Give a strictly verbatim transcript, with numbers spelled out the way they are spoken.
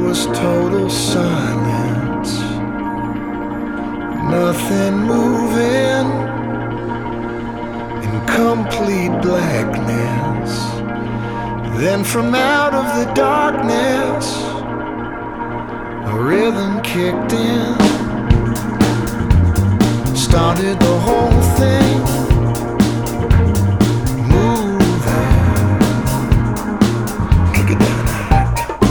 was total silence, nothing moving, in complete blackness. Then from out of the darkness, a rhythm kicked in, started the whole thing.